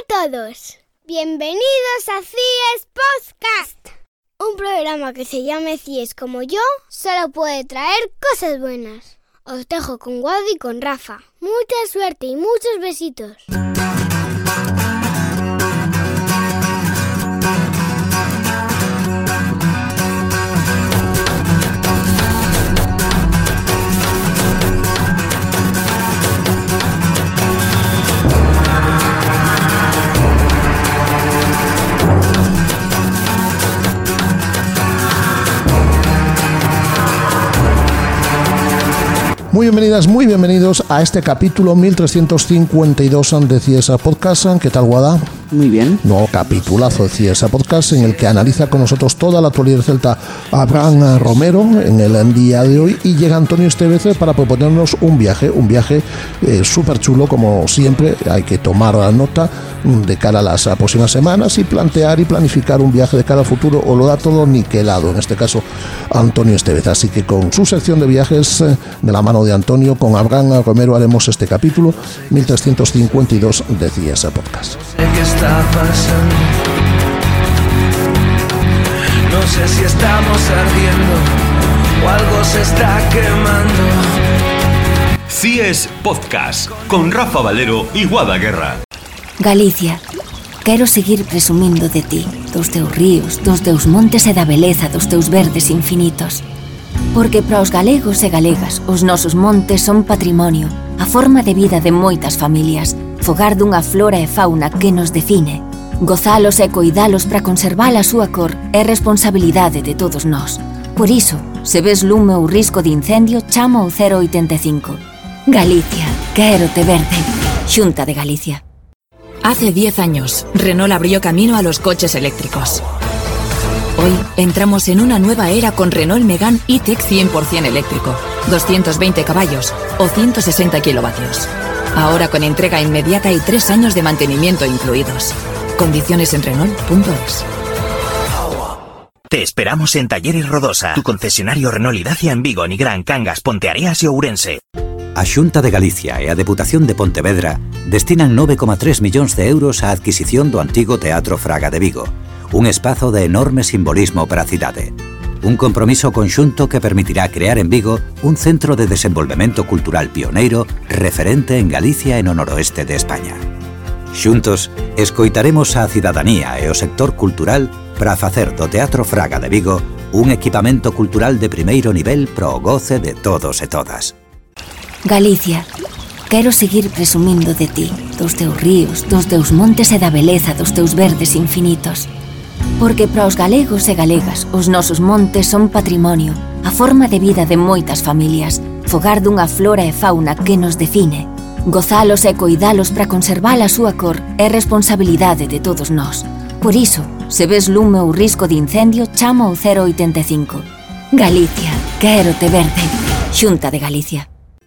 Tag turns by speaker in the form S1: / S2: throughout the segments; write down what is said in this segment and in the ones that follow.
S1: todos, bienvenidos a CIES Podcast. Un programa que se llame CIES como yo solo puede traer cosas buenas. Os dejo con Wadi y con Rafa. Mucha suerte y muchos besitos.
S2: Muy bienvenidas, muy bienvenidos a este capítulo 1352 de CIES Podcast. ¿Qué tal, Guada?
S3: Muy bien.
S2: Nuevo capitulazo de CIES Podcast en el que analiza con nosotros toda la actualidad celta Abraham Romero en el día de hoy, y llega Antonio Estevez para proponernos un viaje súper chulo. Como siempre, hay que tomar nota de cara a las próximas semanas y plantear y planificar un viaje de cara al futuro, o lo da todo niquelado, en este caso Antonio Estevez. Así que con su sección de viajes, de la mano de Antonio, con Abraham Romero haremos este capítulo 1352 de CIES Podcast.
S4: ¿Qué está pasando? No sé si estamos ardiendo o algo se está quemando.
S5: CIES Podcast con Rafa Valero y Guada Guerra.
S6: Galicia, quero seguir presumindo de ti, dos teus ríos, dos teus montes e da beleza dos teus verdes infinitos. Porque para os galegos e galegas, os nosos montes son patrimonio, a forma de vida de moitas familias, fogar dunha flora e fauna que nos define. Gozalos e coidalos para conservar a súa cor é responsabilidade de todos nós. Por iso, se ves lume ou risco de incendio, chama o 085. Galicia, quero te verde. Xunta de Galicia.
S7: Hace 10 años, Renault abrió camino a los coches eléctricos. Hoy entramos en una nueva era con Renault Megane E-Tech 100% eléctrico, 220 caballos o 160 kilovatios. Ahora con entrega inmediata y 3 años de mantenimiento incluidos. Condiciones en Renault.es.
S8: Te esperamos en Talleres Rodosa, tu concesionario Renault y Dacia en Vigo, Nigrán, Cangas, Ponteareas e Ourense.
S9: A Xunta de Galicia e a Deputación de Pontevedra destinan 9,3 millóns de euros á adquisición do antigo Teatro Fraga de Vigo, un espazo de enorme simbolismo para a cidade. Un compromiso conxunto que permitirá crear en Vigo un centro de desenvolvemento cultural pioneiro referente en Galicia e no noroeste de España. Xuntos, escoitaremos á cidadanía e o sector cultural para facer do Teatro Fraga de Vigo un equipamento cultural de primeiro nivel pro goce de todos e todas.
S6: Galicia, quero seguir presumindo de ti, dos teus ríos, dos teus montes e da beleza dos teus verdes infinitos. Porque para os galegos e galegas, os nosos montes son patrimonio, a forma de vida de moitas familias, fogar dunha flora e fauna que nos define. Gozalos e coidalos para conservar a súa cor é responsabilidade de todos nós. Por iso, se ves lume ou risco de incendio, chama o 085. Galicia, quero te verde. Xunta de Galicia.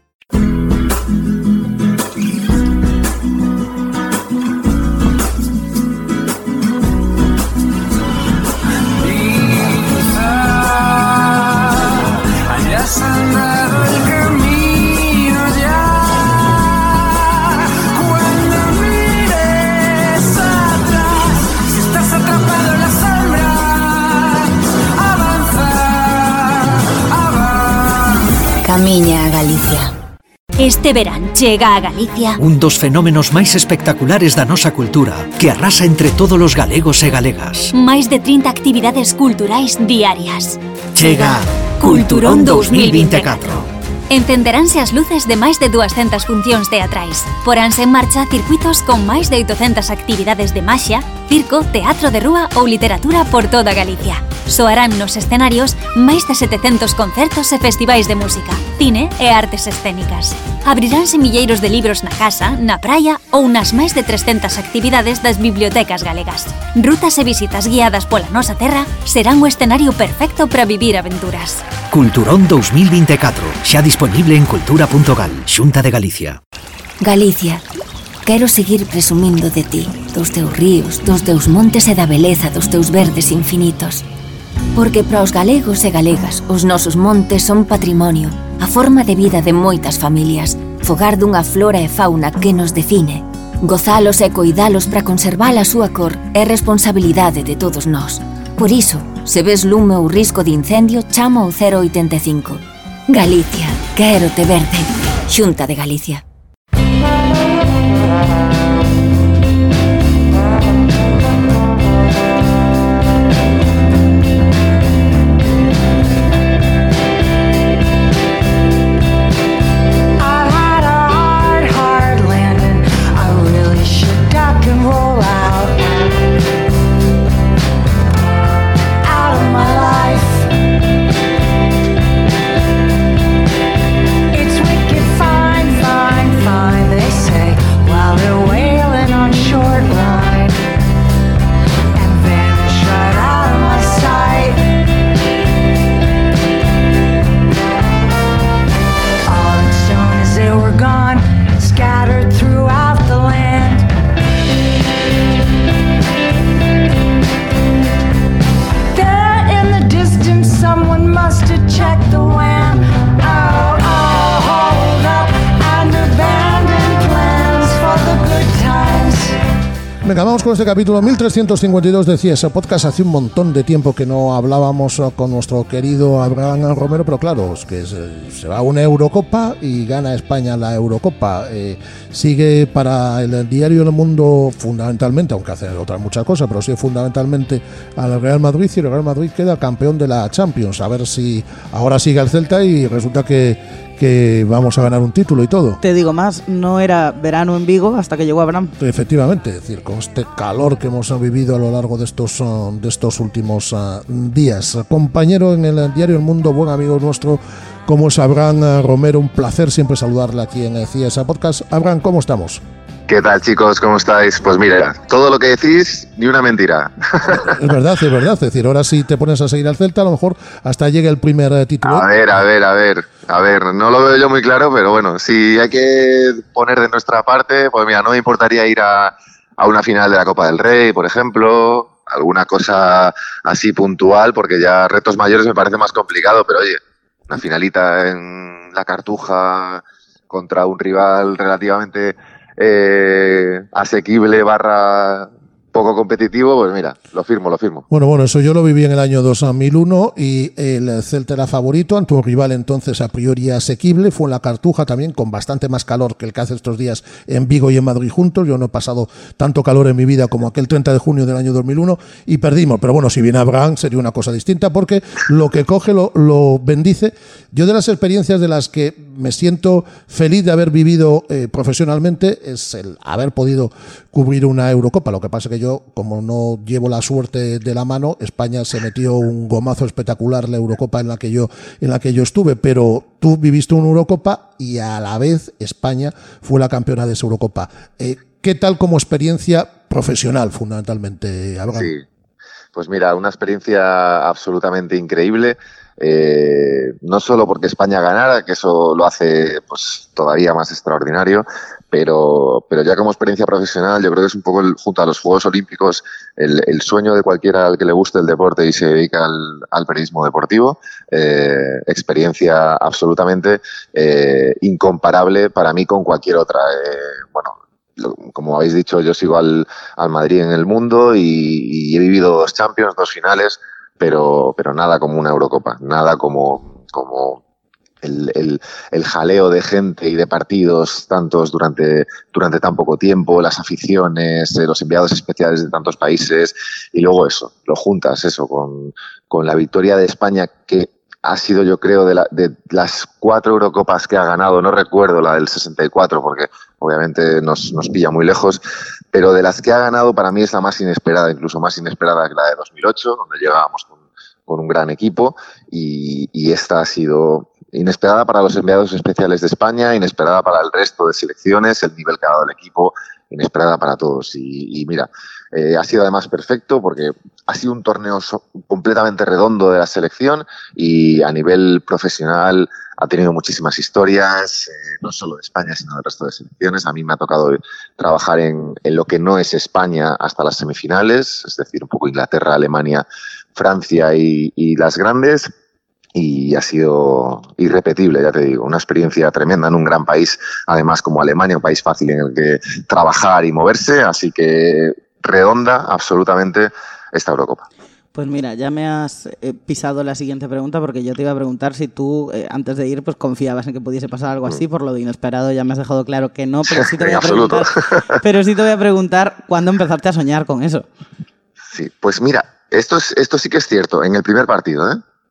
S6: Camiña a Galicia. Este verán chega a Galicia
S10: un dos fenómenos máis espectaculares da nosa cultura, que arrasa entre todos os galegos e galegas.
S6: Máis de 30 actividades culturais diarias.
S10: Chega Culturón 2024.
S6: Encenderánse as luces de máis de 200 funcións teatrais. Poránse en marcha circuitos con máis de 800 actividades de maxia, circo, teatro de rúa ou literatura por toda Galicia. Soarán nos escenarios máis de 700 concertos e festivais de música, cine e artes escénicas. Abriránse milleiros de libros na casa, na praia ou nas máis de 300 actividades das bibliotecas galegas. Rutas e visitas guiadas pola nosa terra serán o escenario perfecto para vivir aventuras.
S10: Culturón 2024, xa disponible en cultura.gal, Xunta de Galicia.
S6: Galicia, quero seguir presumindo de ti, dos teus ríos, dos teus montes e da beleza dos teus verdes infinitos. Porque para os galegos e galegas, os nosos montes son patrimonio, a forma de vida de moitas familias, fogar dunha flora e fauna que nos define. Gozalos e coidalos para conservar a súa cor é responsabilidade de todos nós. Por iso, se ves lume ou risco de incendio, chama ao 085. Galicia, quérote verde. Xunta de Galicia.
S2: Venga, vamos con este capítulo 1352 de CIES Podcast. Hace un montón de tiempo que no hablábamos con nuestro querido Abraham Romero, pero claro, es que se va a una Eurocopa y gana España la Eurocopa. Sigue para el diario El Mundo fundamentalmente, aunque hace otras muchas cosas, pero sigue fundamentalmente al Real Madrid, y el Real Madrid queda campeón de la Champions. A ver si ahora sigue el Celta y resulta que vamos a ganar un título y todo.
S3: Te digo más, no era verano en Vigo hasta que llegó Abraham.
S2: Efectivamente, es decir, con este calor que hemos vivido a lo largo de estos últimos días. Compañero en el diario El Mundo, buen amigo nuestro, como es Abraham Romero, un placer siempre saludarle aquí en CIES Podcast. Abraham, ¿cómo estamos?
S11: ¿Qué tal, chicos? ¿Cómo estáis? Pues mira, todo lo que decís, ni una mentira.
S2: Es verdad. Es decir, ahora si te pones a seguir al Celta, a lo mejor hasta llegue el primer título.
S11: A ver, no lo veo yo muy claro, pero bueno, si hay que poner de nuestra parte, pues mira, no me importaría ir a una final de la Copa del Rey, por ejemplo, alguna cosa así puntual, porque ya retos mayores me parece más complicado, pero oye, una finalita en la Cartuja contra un rival relativamente asequible / poco competitivo, pues mira, lo firmo.
S2: Bueno, eso yo lo viví en el año 2001 y el Celta era favorito ante un rival entonces a priori asequible. Fue en la Cartuja también, con bastante más calor que el que hace estos días en Vigo y en Madrid juntos. Yo no he pasado tanto calor en mi vida como aquel 30 de junio del año 2001 y perdimos. Pero bueno, si viene Abraham sería una cosa distinta, porque lo que coge lo bendice. Yo, de las experiencias de las que me siento feliz de haber vivido profesionalmente, es el haber podido cubrir una Eurocopa. Lo que pasa es que yo, como no llevo la suerte de la mano, España se metió un gomazo espectacular la Eurocopa en la que yo estuve, pero tú viviste una Eurocopa y a la vez España fue la campeona de esa Eurocopa. ¿Qué tal como experiencia profesional, fundamentalmente, Abraham?
S11: Sí, pues mira, una experiencia absolutamente increíble. No solo porque España ganara, que eso lo hace pues todavía más extraordinario, pero ya como experiencia profesional yo creo que es un poco junto a los Juegos Olímpicos el sueño de cualquiera al que le guste el deporte y se dedica al periodismo deportivo. Experiencia absolutamente incomparable para mí con cualquier otra. Como habéis dicho, yo sigo al Madrid en el mundo y he vivido 2 Champions, 2 finales, pero nada como una Eurocopa, nada como el jaleo de gente y de partidos tantos durante tan poco tiempo, las aficiones, los enviados especiales de tantos países, y luego eso, lo juntas eso con la victoria de España, que ha sido, yo creo, de las 4 Eurocopas que ha ganado, no recuerdo la del 64 porque obviamente nos pilla muy lejos, pero de las que ha ganado para mí es la más inesperada, incluso más inesperada que la de 2008, donde llegábamos con un gran equipo, y esta ha sido inesperada para los enviados especiales de España, inesperada para el resto de selecciones, el nivel que ha dado el equipo, inesperada para todos. Y mira, ha sido además perfecto porque ha sido un torneo completamente redondo de la selección y a nivel profesional ha tenido muchísimas historias, no solo de España, sino del resto de selecciones. A mí me ha tocado trabajar en lo que no es España hasta las semifinales, es decir, un poco Inglaterra, Alemania, Francia y las grandes. y ha sido irrepetible, ya te digo, una experiencia tremenda en un gran país, además como Alemania, un país fácil en el que trabajar y moverse, así que redonda absolutamente esta Eurocopa.
S3: Pues mira, ya me has pisado la siguiente pregunta, porque yo te iba a preguntar si tú, antes de ir, pues confiabas en que pudiese pasar algo así. Por lo de inesperado ya me has dejado claro que no, pero sí te voy a preguntar cuándo empezaste a soñar con eso.
S11: Sí, pues mira, esto sí que es cierto. En el primer partido,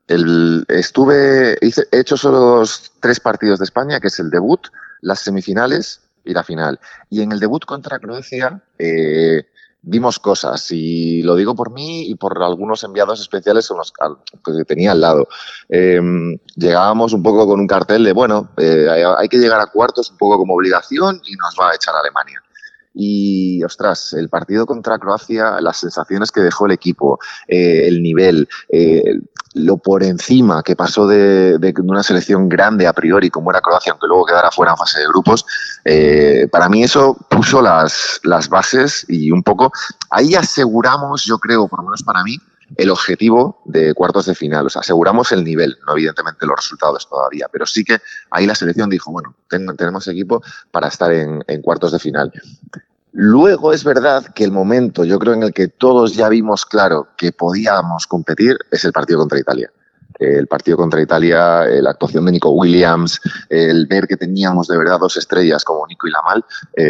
S11: he hecho solo los 3 partidos de España, que es el debut, las semifinales y la final. Y en el debut contra Croacia vimos cosas, y lo digo por mí y por algunos enviados especiales que tenía al lado. Llegábamos un poco con un cartel de, hay que llegar a cuartos un poco como obligación y nos va a echar a Alemania. Y, ostras, el partido contra Croacia, las sensaciones que dejó el equipo, el nivel, lo por encima que pasó de una selección grande a priori como era Croacia, aunque luego quedara fuera en fase de grupos, para mí eso puso las bases y un poco ahí aseguramos, yo creo, por lo menos para mí, el objetivo de cuartos de final. O sea, aseguramos el nivel, no evidentemente los resultados todavía, pero sí que ahí la selección dijo, tenemos equipo para estar en cuartos de final. Luego es verdad que el momento, yo creo, en el que todos ya vimos claro que podíamos competir es el partido contra Italia. El partido contra Italia, la actuación de Nico Williams, el ver que teníamos de verdad 2 estrellas como Nico y Lamal,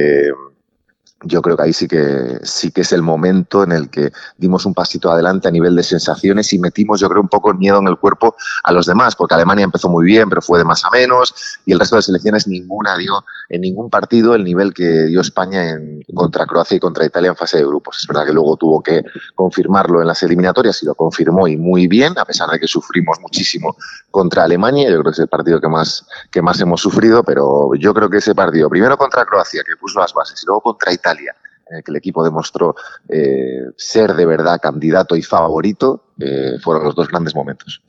S11: yo creo que ahí sí que es el momento en el que dimos un pasito adelante a nivel de sensaciones y metimos, yo creo, un poco miedo en el cuerpo a los demás, porque Alemania empezó muy bien, pero fue de más a menos, y el resto de selecciones ninguna dio en ningún partido el nivel que dio España contra Croacia y contra Italia en fase de grupos. Es verdad que luego tuvo que confirmarlo en las eliminatorias y lo confirmó, y muy bien, a pesar de que sufrimos muchísimo contra Alemania. Yo creo que es el partido que más hemos sufrido, pero yo creo que ese partido, primero contra Croacia, que puso las bases, y luego contra Italia, en el que el equipo demostró ser de verdad candidato y favorito, fueron los 2 grandes momentos.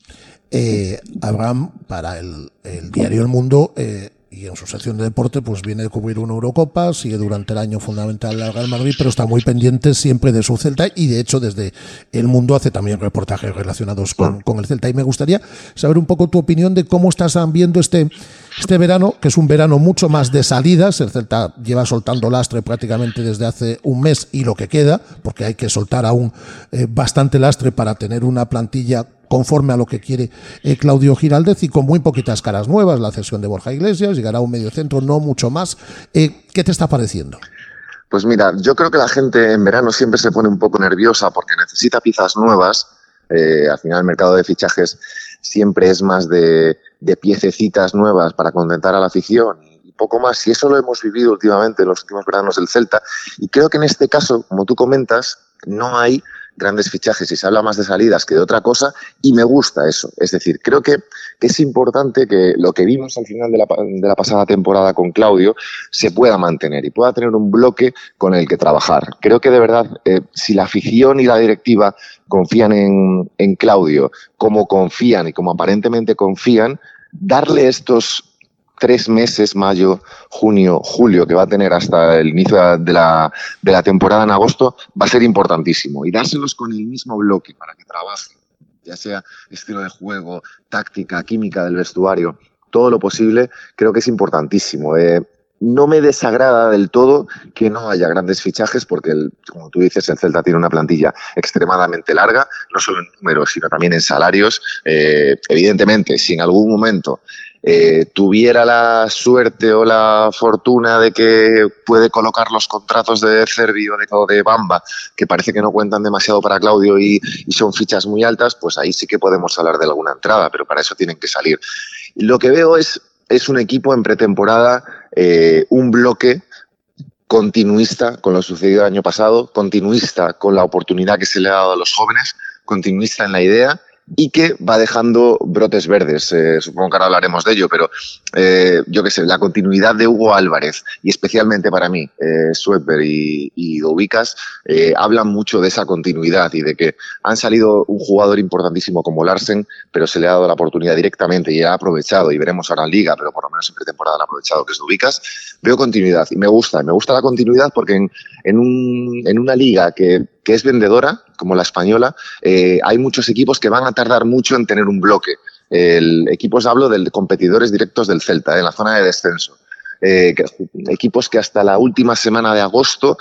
S2: Abraham, para el diario El Mundo, y en su sección de deporte, pues viene de cubrir una Eurocopa, sigue durante el año fundamental al Real Madrid, pero está muy pendiente siempre de su Celta, y de hecho desde El Mundo hace también reportajes relacionados con el Celta. Y me gustaría saber un poco tu opinión de cómo estás viendo este verano, que es un verano mucho más de salidas. El Celta lleva soltando lastre prácticamente desde hace un mes y lo que queda, porque hay que soltar aún bastante lastre para tener una plantilla conforme a lo que quiere Claudio Giraldez, y con muy poquitas caras nuevas. La cesión de Borja Iglesias, llegará un mediocentro, no mucho más. ¿Qué te está pareciendo?
S11: Pues mira, yo creo que la gente en verano siempre se pone un poco nerviosa porque necesita piezas nuevas. Al final el mercado de fichajes siempre es más de piececitas nuevas para contentar a la afición y poco más. Y eso lo hemos vivido últimamente en los últimos veranos del Celta. Y creo que en este caso, como tú comentas, no hay grandes fichajes y se habla más de salidas que de otra cosa, y me gusta eso. Es decir, creo que es importante que lo que vimos al final de la pasada temporada con Claudio se pueda mantener y pueda tener un bloque con el que trabajar. Creo que de verdad, si la afición y la directiva confían en Claudio como confían y como aparentemente confían, darle estos 3 meses, mayo, junio, julio, que va a tener hasta el inicio de la temporada en agosto, va a ser importantísimo. Y dárselos con el mismo bloque para que trabajen, ya sea estilo de juego, táctica, química del vestuario, todo lo posible, creo que es importantísimo. No me desagrada del todo que no haya grandes fichajes porque, como tú dices, el Celta tiene una plantilla extremadamente larga, no solo en números, sino también en salarios. Evidentemente, si en algún momento tuviera la suerte o la fortuna de que puede colocar los contratos de Cervi o de Bamba, que parece que no cuentan demasiado para Claudio y son fichas muy altas, pues ahí sí que podemos hablar de alguna entrada, pero para eso tienen que salir. Y lo que veo es un equipo en pretemporada, un bloque continuista con lo sucedido el año pasado, continuista con la oportunidad que se le ha dado a los jóvenes, continuista en la idea, y que va dejando brotes verdes. Supongo que ahora hablaremos de ello, pero yo qué sé, la continuidad de Hugo Álvarez, y especialmente para mí, Suetber y Doubicas, hablan mucho de esa continuidad y de que han salido un jugador importantísimo como Larsen, pero se le ha dado la oportunidad directamente y ha aprovechado, y veremos ahora en Liga, pero por lo menos en pretemporada ha aprovechado, que es Doubicas. Veo continuidad y me gusta la continuidad porque en una liga que es vendedora, como la española, hay muchos equipos que van a tardar mucho en tener un bloque. Equipos, hablo de competidores directos del Celta, en la zona de descenso. Equipos que hasta la última semana de agosto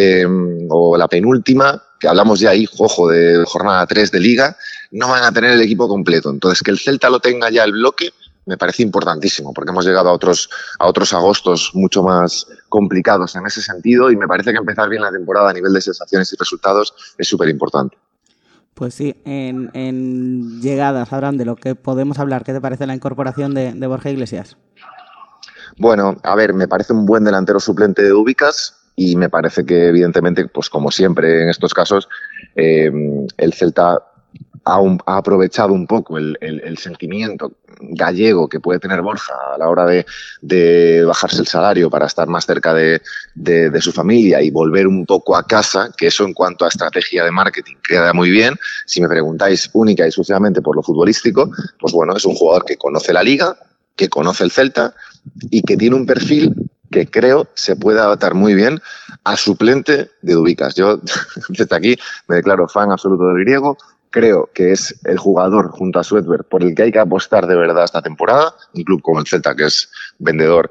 S11: o la penúltima, que hablamos ya ahí, ojo, de jornada 3 de Liga, no van a tener el equipo completo. Entonces, que el Celta lo tenga ya el bloque me parece importantísimo, porque hemos llegado a otros agostos mucho más complicados en ese sentido, y me parece que empezar bien la temporada a nivel de sensaciones y resultados es súper importante.
S3: Pues sí, en llegadas, Abraham, de lo que podemos hablar, ¿qué te parece la incorporación de Borja Iglesias?
S11: Bueno, a ver, me parece un buen delantero suplente de Dúbicas, y me parece que, evidentemente, pues como siempre en estos casos, el Celta ha aprovechado un poco el sentimiento gallego que puede tener Borja a la hora de bajarse el salario para estar más cerca de su familia y volver un poco a casa, que eso en cuanto a estrategia de marketing queda muy bien. Si me preguntáis única y exclusivamente por lo futbolístico, pues bueno, es un jugador que conoce la Liga, que conoce el Celta y que tiene un perfil que creo se puede adaptar muy bien a suplente de Dúbicas. Yo desde aquí me declaro fan absoluto del griego. Creo que es el jugador junto a Suedberg por el que hay que apostar de verdad esta temporada. Un club como el Celta, que es vendedor,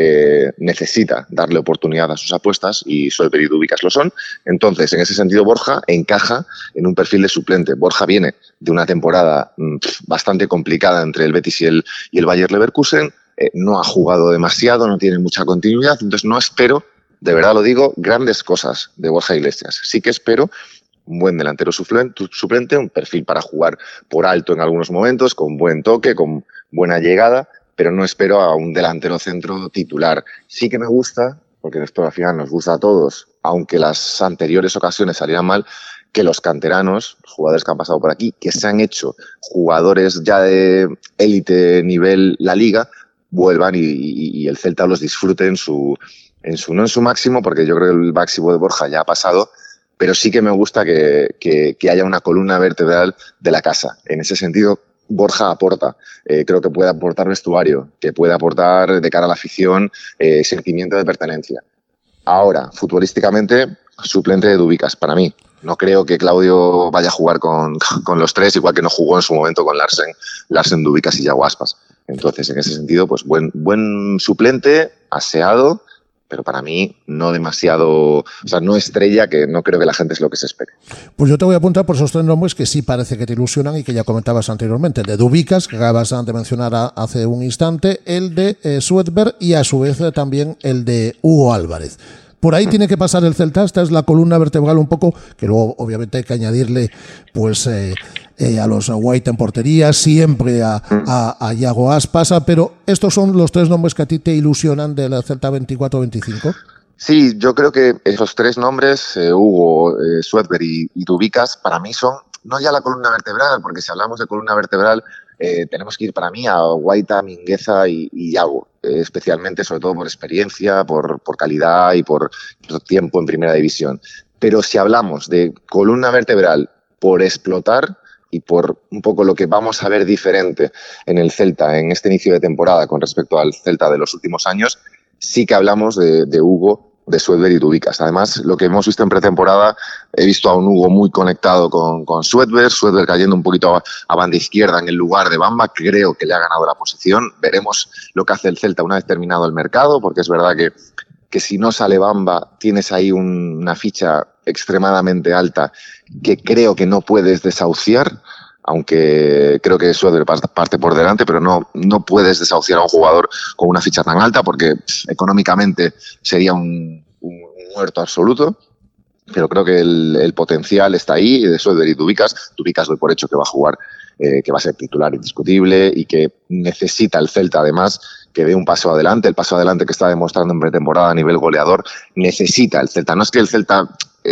S11: necesita darle oportunidad a sus apuestas, y Suedberg y Dúbicas lo son. Entonces, en ese sentido, Borja encaja en un perfil de suplente. Borja viene de una temporada bastante complicada entre el Betis y el Bayer Leverkusen. No ha jugado demasiado, no tiene mucha continuidad. Entonces, no espero, de verdad lo digo, grandes cosas de Borja Iglesias. Sí que espero un buen delantero suplente, un perfil para jugar por alto en algunos momentos, con buen toque, con buena llegada, pero no espero a un delantero centro titular. Sí que me gusta, porque esto al final nos gusta a todos, aunque las anteriores ocasiones salieran mal, que los canteranos, los jugadores que han pasado por aquí, que se han hecho jugadores ya de élite nivel la Liga, vuelvan y el Celta los disfrute no en su máximo, porque yo creo que el máximo de Borja ya ha pasado, pero sí que me gusta que haya una columna vertebral de la casa. En ese sentido, Borja aporta. Creo que puede aportar vestuario, que puede aportar de cara a la afición sentimiento de pertenencia. Ahora, futbolísticamente, suplente de Dúbicas, para mí. No creo que Claudio vaya a jugar con los tres, igual que no jugó en su momento con Larsen, Dúbicas y Yago Aspas. Entonces, en ese sentido, pues buen suplente, aseado, pero para mí no demasiado, o sea, no estrella, que no creo que la gente es lo que se espere.
S2: Pues yo te voy a apuntar por esos tres nombres que sí parece que te ilusionan y que ya comentabas anteriormente. El de Dúbicas, que acabas de mencionar hace un instante, el de Suedberg y a su vez también el de Hugo Álvarez. Por ahí tiene que pasar el Celta. Esta es la columna vertebral un poco, que luego obviamente hay que añadirle pues a los White en portería, siempre a Yago Aspas, pero estos son los tres nombres que a ti te ilusionan del Celta 24-25.
S11: Sí, yo creo que esos tres nombres, Hugo, Suedberg y Dúbicas, para mí son no ya la columna vertebral, porque si hablamos de columna vertebral tenemos que ir para mí a Guaita, Mingueza y Yago, especialmente, sobre todo por experiencia, por calidad y por tiempo en primera división. Pero si hablamos de columna vertebral por explotar y por un poco lo que vamos a ver diferente en el Celta en este inicio de temporada con respecto al Celta de los últimos años, sí que hablamos de Hugo, de Suedberg y Dúbicas. Además, lo que hemos visto en pretemporada, he visto a un Hugo muy conectado con Suedberg cayendo un poquito a banda izquierda en el lugar de Bamba. Creo que le ha ganado la posición. Veremos lo que hace el Celta una vez terminado el mercado, porque es verdad que si no sale Bamba, tienes ahí una ficha extremadamente alta que creo que no puedes desahuciar, aunque creo que Suedberg parte por delante, pero no puedes desahuciar a un jugador con una ficha tan alta, porque económicamente sería un muerto absoluto. Pero creo que el potencial está ahí, de Suedberg y Dúbicas. Dúbicas doy por hecho que va a jugar, que va a ser titular indiscutible, y que necesita el Celta, además, que dé un paso adelante. El paso adelante que está demostrando en pretemporada a nivel goleador necesita el Celta. No es que el Celta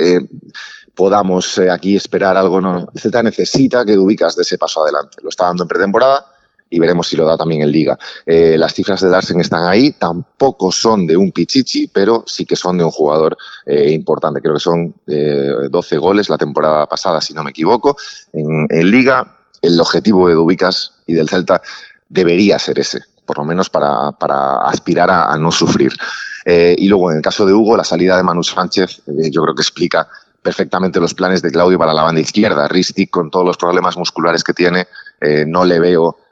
S11: podamos aquí esperar algo, no. El Celta necesita que Dúbicas dé ese paso adelante. Lo está dando en pretemporada y veremos si lo da también en Liga. Las cifras de Larsen están ahí, tampoco son de un pichichi, pero sí que son de un jugador importante. Creo que son 12 goles la temporada pasada, si no me equivoco. En Liga, el objetivo de Dúbicas y del Celta debería ser ese, por lo menos para aspirar a no sufrir. Y luego, en el caso de Hugo, la salida de Manu Sánchez, yo creo que explica perfectamente los planes de Claudio para la banda izquierda. Ristic, con todos los problemas musculares que tiene, no le veo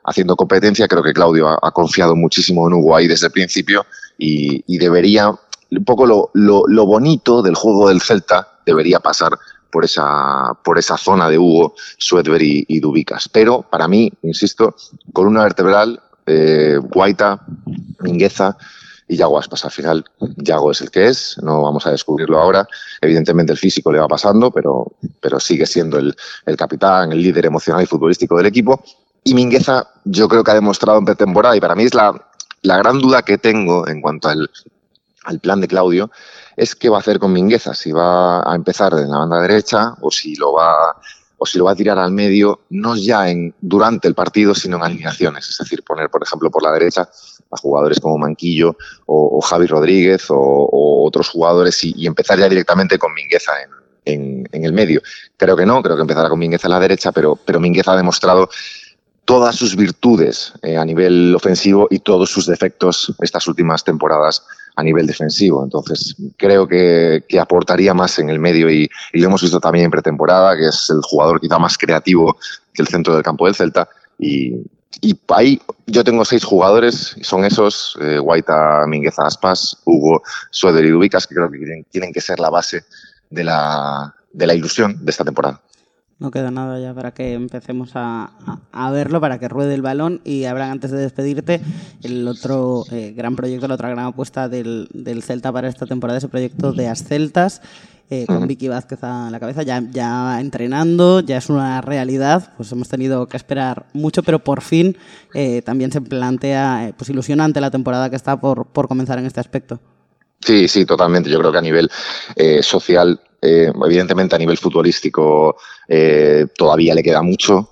S11: haciendo competencia. Creo que Claudio ha confiado muchísimo en Hugo ahí desde el principio y debería, un poco lo bonito del juego del Celta debería pasar por esa zona de Hugo, Suedberg y Dubicas. Pero para mí, insisto, columna vertebral, Guaita, Mingueza y Yago Aspas. Al final, Yago es el que es, no vamos a descubrirlo ahora. Evidentemente el físico le va pasando, pero sigue siendo el capitán, el líder emocional y futbolístico del equipo. Y Mingueza yo creo que ha demostrado en pretemporada, y para mí es la gran duda que tengo en cuanto al plan de Claudio, es qué va a hacer con Mingueza, si va a empezar en la banda derecha o si lo va a tirar al medio, no ya durante el partido, sino en alineaciones. Es decir, poner, por ejemplo, por la derecha a jugadores como Manquillo o Javi Rodríguez o otros jugadores y empezar ya directamente con Mingueza en el medio. Creo que no, creo que empezará con Mingueza en la derecha, pero Mingueza ha demostrado todas sus virtudes a nivel ofensivo y todos sus defectos estas últimas temporadas a nivel defensivo. Entonces creo que aportaría más en el medio y lo hemos visto también en pretemporada, que es el jugador quizá más creativo que el centro del campo del Celta. Y ahí yo tengo 6 jugadores y son esos, Guaita, Mingueza, Aspas, Hugo, Suedberg y Dubicas, que creo que tienen que ser la base de la ilusión de esta temporada.
S3: No queda nada ya para que empecemos a verlo, para que ruede el balón. Y Abraham, antes de despedirte, el otro gran proyecto, la otra gran apuesta del Celta para esta temporada, ese proyecto de Asceltas, con Vicky Vázquez a la cabeza, ya entrenando, ya es una realidad. Pues hemos tenido que esperar mucho, pero por fin también se plantea pues ilusionante la temporada que está por comenzar en este aspecto.
S11: Sí, totalmente. Yo creo que a nivel social, evidentemente a nivel futbolístico todavía le queda mucho.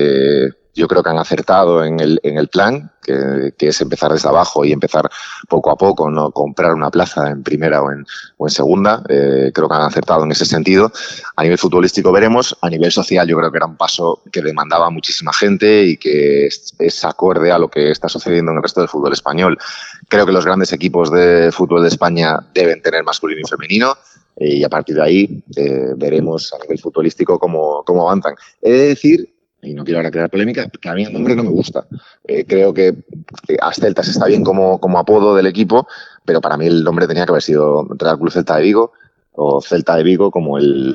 S11: Yo creo que han acertado en el plan, que es empezar desde abajo y empezar poco a poco, no comprar una plaza en primera o en segunda. Creo que han acertado en ese sentido. A nivel futbolístico veremos. A nivel social yo creo que era un paso que demandaba muchísima gente y que es acorde a lo que está sucediendo en el resto del fútbol español. Creo que los grandes equipos de fútbol de España deben tener masculino y femenino. Y a partir de ahí veremos a nivel futbolístico cómo avanzan. He de decir, y no quiero ahora crear polémica, que a mí el nombre no me gusta. Creo que Asceltas está bien como apodo del equipo, pero para mí el nombre tenía que haber sido Real Club Celta de Vigo o Celta de Vigo como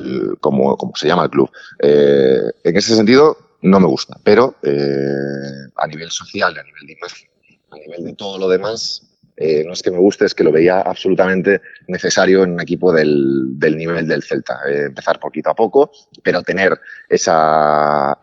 S11: se llama el club. En ese sentido no me gusta, pero a nivel social, a nivel de imagen, a nivel de todo lo demás, no es que me guste, es que lo veía absolutamente necesario en un equipo del nivel del Celta. Empezar poquito a poco, pero tener esa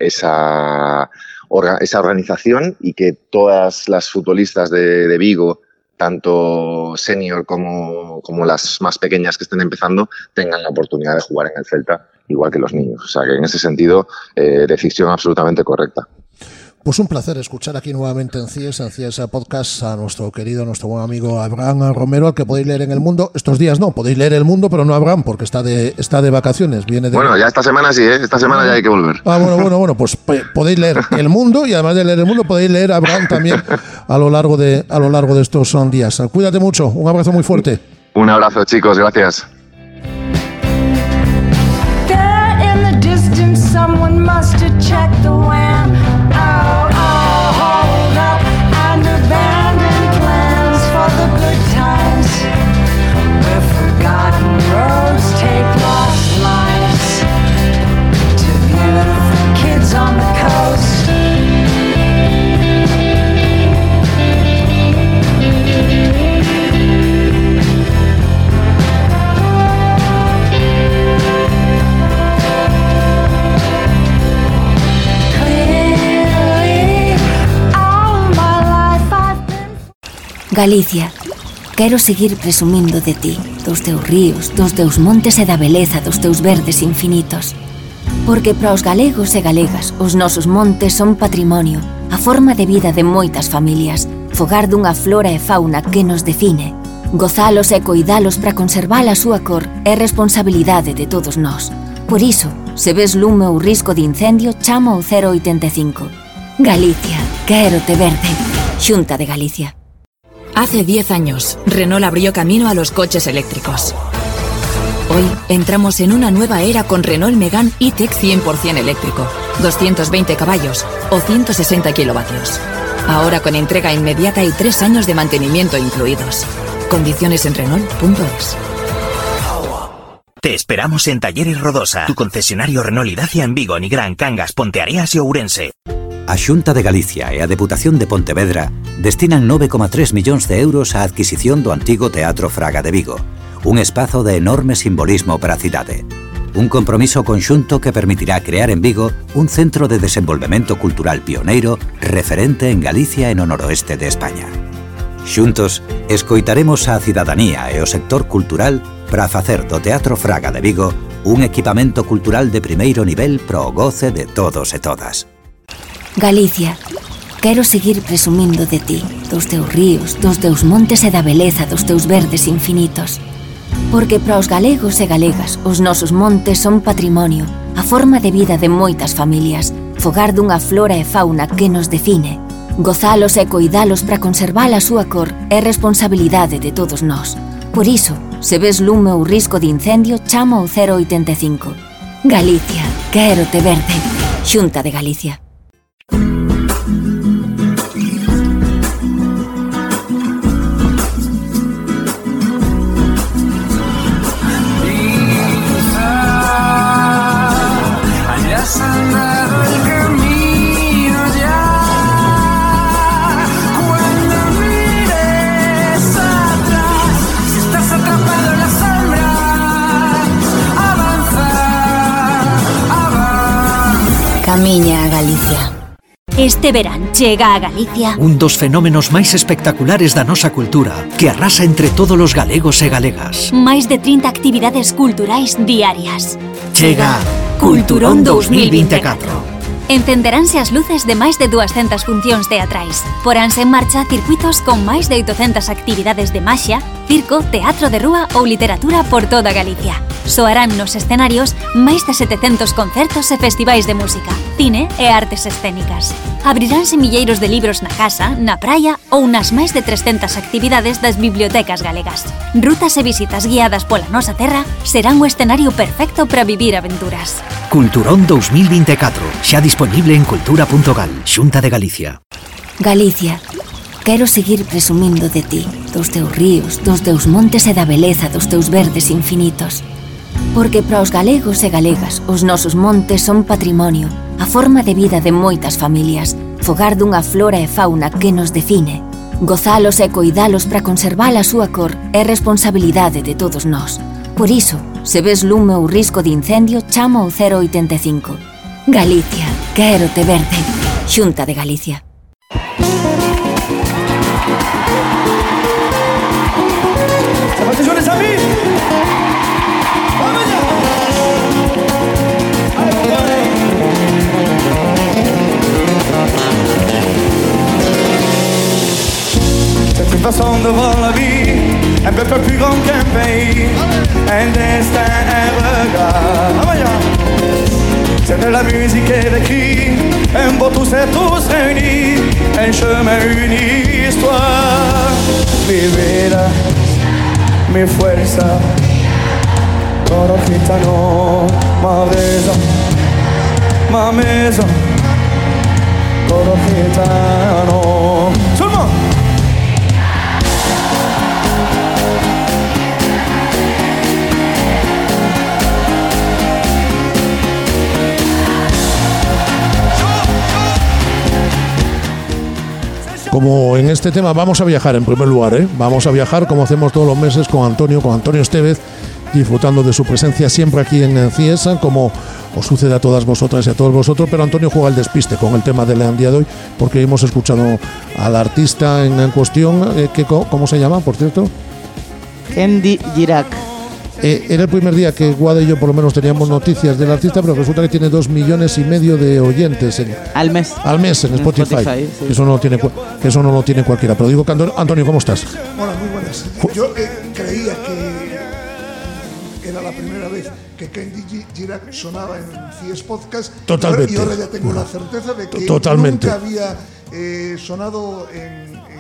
S11: organización y que todas las futbolistas de Vigo, tanto senior como las más pequeñas que estén empezando, tengan la oportunidad de jugar en el Celta, igual que los niños. O sea que en ese sentido, decisión absolutamente correcta.
S2: Pues un placer escuchar aquí nuevamente en CIES Podcast a nuestro buen amigo Abraham Romero, al que podéis leer en El Mundo. Estos días no, podéis leer El Mundo, pero no Abraham, porque está de vacaciones. Bueno,
S11: ya esta semana sí, esta semana ya hay que volver.
S2: Bueno, pues podéis leer El Mundo y además de leer El Mundo podéis leer a Abraham también a lo largo de estos días. Cuídate mucho, un abrazo muy fuerte.
S11: Un abrazo, chicos, gracias.
S6: Galicia, quero seguir presumindo de ti, dos teus ríos, dos teus montes e da beleza dos teus verdes infinitos. Porque para os galegos e galegas, os nosos montes son patrimonio, a forma de vida de moitas familias, fogar dunha flora e fauna que nos define. Gozalos e coidalos para conservar a súa cor é responsabilidade de todos nós. Por iso, se ves lume ou risco de incendio, chama o 085. Galicia, quero te verde. Xunta de Galicia.
S7: Hace 10 años, Renault abrió camino a los coches eléctricos. Hoy entramos en una nueva era con Renault Megane E-Tech 100% eléctrico, 220 caballos o 160 kilovatios. Ahora con entrega inmediata y 3 años de mantenimiento incluidos. Condiciones en Renault.es.
S8: Te esperamos en Talleres Rodosa, tu concesionario Renault y Dacia en Vigo, Nigrán, Cangas, Ponteareas e Ourense.
S9: A Xunta de Galicia e a Deputación de Pontevedra destinan 9,3 millóns de euros á adquisición do antigo Teatro Fraga de Vigo, un espazo de enorme simbolismo para a cidade. Un compromiso conxunto que permitirá crear en Vigo un centro de desenvolvemento cultural pioneiro referente en Galicia e no noroeste de España. Xuntos, escoitaremos á cidadanía e o sector cultural para facer do Teatro Fraga de Vigo un equipamento cultural de primeiro nivel pro goce de todos e todas.
S6: Galicia, quero seguir presumindo de ti, dos teus ríos, dos teus montes e da beleza dos teus verdes infinitos. Porque para os galegos e galegas, os nosos montes son patrimonio, a forma de vida de moitas familias, fogar dunha flora e fauna que nos define. Gozalos e coidalos para conservar a súa cor é responsabilidade de todos nós. Por iso, se ves lume ou risco de incendio, chama ao 085. Galicia, quero te verde. Xunta de Galicia. Camiña a Galicia. Este verán chega a Galicia
S10: un dos fenómenos máis espectaculares da nosa cultura que arrasa entre todos os galegos e galegas.
S6: máis de 30 actividades culturais diarias.
S10: Chega Culturón 2024.
S6: Encenderánse as luces de máis de 200 funcións teatrais. Poránse en marcha circuitos con máis de 800 actividades de maxia, circo, teatro de rúa ou literatura por toda Galicia. Soarán nos escenarios máis de 700 concertos e festivais de música, cine e artes escénicas. Abriránse milleiros de libros na casa, na praia ou nas máis de 300 actividades das bibliotecas galegas. Rutas e visitas guiadas pola nosa terra serán o escenario perfecto para vivir aventuras.
S10: Culturón 2024, xa disponible en cultura.gal, Xunta de Galicia.
S6: Galicia, quero seguir presumindo de ti, dos teus ríos, dos teus montes e da beleza dos teus verdes infinitos. Porque para os galegos e galegas, os nosos montes son patrimonio, a forma de vida de moitas familias, fogar dunha flora e fauna que nos define. Gozalos e coidalos para conservar a súa cor é responsabilidade de todos nós. Por iso, se ves lume ou risco de incendio, chama ao 085. Galicia, quero te verde. Xunta de Galicia.
S4: ¡Zapatillones a mí! ¡Vamos ya! C'est une façon de voir la vie, un peu plus grande qu'un pays, un destin, un regard. C'est de la musique et des cris, un beau tous et tous réunis, un chemin, une histoire. Mi vida, mi fuerza, coro gitano, ma besa, ma mesa, coro gitano. Tout le monde!
S2: Como en este tema vamos a viajar en primer lugar, vamos a viajar como hacemos todos los meses con Antonio Estevez, disfrutando de su presencia siempre aquí en CIESA, como os sucede a todas vosotras y a todos vosotros, pero Antonio juega el despiste con el tema del día de hoy, porque hemos escuchado al artista en cuestión, ¿cómo se llama, por cierto?
S3: Kendi Girac.
S2: Era el primer día que Guada y yo por lo menos teníamos noticias del artista, pero resulta que tiene 2,5 millones de oyentes
S3: al mes
S2: en Spotify.
S3: Sí.
S2: Eso no lo tiene cualquiera. Pero digo que Antonio, ¿cómo estás?
S12: Hola, muy buenas. Yo creía que era la primera vez que Kendi Girac sonaba en CIES Podcast.
S2: Totalmente.
S12: Y ahora ya tengo la certeza de que
S2: Totalmente.
S12: nunca había sonado en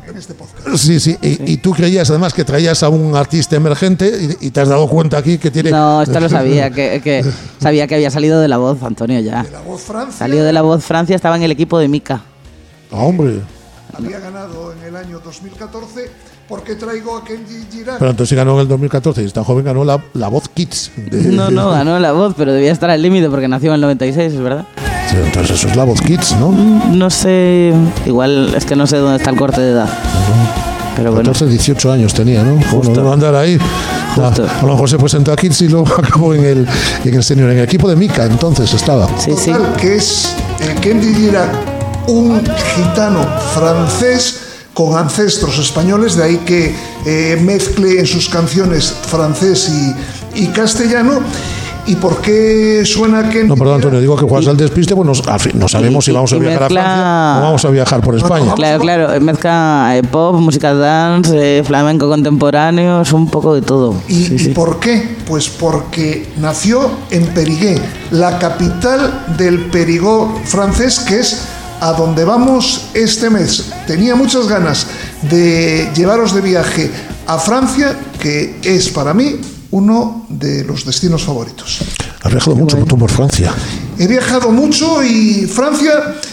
S12: en este podcast.
S2: Sí, y tú creías además que traías a un artista emergente y te has dado cuenta aquí que tiene...
S3: No, esto lo sabía, que sabía que había salido de La Voz, Antonio, ya.
S12: De La Voz Francia.
S3: Salió de La Voz Francia, estaba en el equipo de Mika.
S2: Ah, hombre.
S12: Había ganado en el año 2014 porque traigo a Kenji Girac.
S2: Pero entonces ganó en el 2014 y esta joven ganó la Voz Kids.
S3: No, ganó La Voz, pero debía estar al límite porque nació en el 96, ¿es verdad?
S2: Sí, entonces eso es La Voz Kids, ¿no?
S3: No sé, igual es que no sé dónde está el corte de edad. Pero bueno.
S2: 14, 18 años tenía, ¿no?
S3: Justo.
S2: No andar ahí. A lo mejor se presentó a Kids y luego acabó en el senior. En el equipo de Mika entonces estaba.
S3: Sí.
S12: Que es Kenji Girac, un gitano francés con ancestros españoles, de ahí que mezcle en sus canciones francés y castellano. ¿Y por qué suena Kenji?
S2: No, perdón, Antonio, digo que juegas al despiste, pues no sabemos si vamos a viajar a Francia o vamos a viajar por España.
S3: Claro, mezcla pop, música dance, flamenco contemporáneo, es un poco de todo.
S12: ¿Y por qué? Pues porque nació en Périgueux, la capital del Périgord francés, que es a donde vamos este mes. Tenía muchas ganas de llevaros de viaje a Francia, que es para mí uno de los destinos favoritos.
S2: Has viajado mucho tú por Francia.
S12: He viajado mucho y Francia,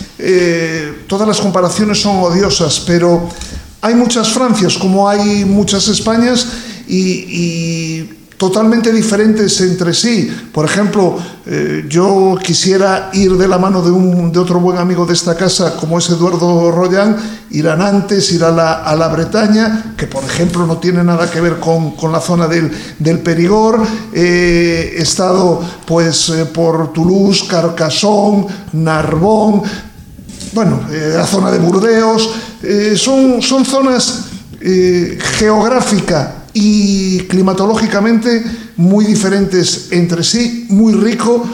S12: todas las comparaciones son odiosas, pero hay muchas Francias como hay muchas Españas y totalmente diferentes entre sí. Por ejemplo, yo quisiera ir de la mano de otro buen amigo de esta casa, como es Eduardo Royan, ir a Nantes, ir a la Bretaña, que por ejemplo no tiene nada que ver con la zona del Périgord. He estado pues por Toulouse, Carcassonne, Narbonne, bueno, la zona de Burdeos. Son zonas geográfica y climatológicamente muy diferentes entre sí, muy rico.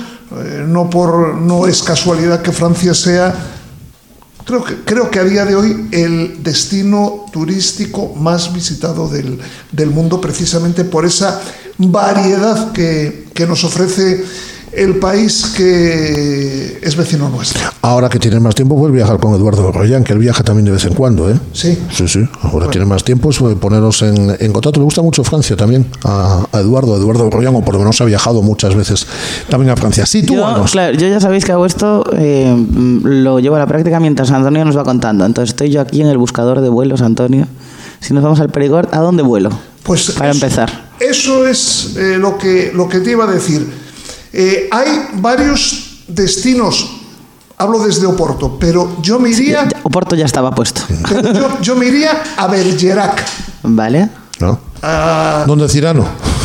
S12: No es casualidad que Francia sea, creo que a día de hoy, el destino turístico más visitado del mundo, precisamente por esa variedad que nos ofrece el país que es vecino nuestro.
S2: Ahora que tienes más tiempo, puedes viajar con Eduardo Royan, que él viaja también de vez en cuando, ¿eh?
S12: Sí.
S2: Ahora tienes más tiempo, poneros en contacto. Le gusta mucho Francia también a Eduardo Royan, o por lo menos ha viajado muchas veces también a Francia. Sí, tú.
S3: Claro, yo ya sabéis que hago esto, lo llevo a la práctica mientras Antonio nos va contando. Entonces estoy yo aquí en el buscador de vuelos, Antonio. Si nos vamos al Périgord, ¿a dónde vuelo?
S12: Pues
S3: para empezar.
S12: Eso es lo que te iba a decir. Hay varios destinos, hablo desde Oporto, pero yo me iría...
S3: Oporto ya estaba puesto.
S12: Pero yo me iría a Bergerac.
S3: Vale.
S2: ¿No? ¿Dónde Cirano?